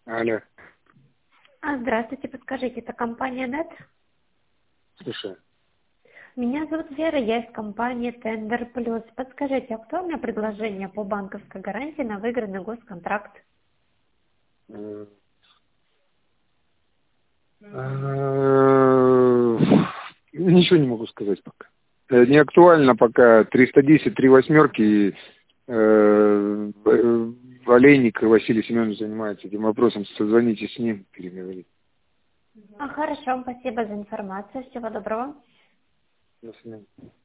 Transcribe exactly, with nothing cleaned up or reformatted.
Алло. А, Здравствуйте, подскажите, это компания Нет? Слушай. Меня зовут Вера, я из компании Тендер Плюс. Подскажите, актуальное предложение по банковской гарантии на выигранный госконтракт? м, а, Ничего не могу сказать пока. Э, Не актуально пока. триста десять, три восьмерки. И, э, э, Олейник Василий Семенович занимается этим вопросом. Созвоните с ним, переговорите. А, хорошо, спасибо за информацию, всего доброго. До свидания.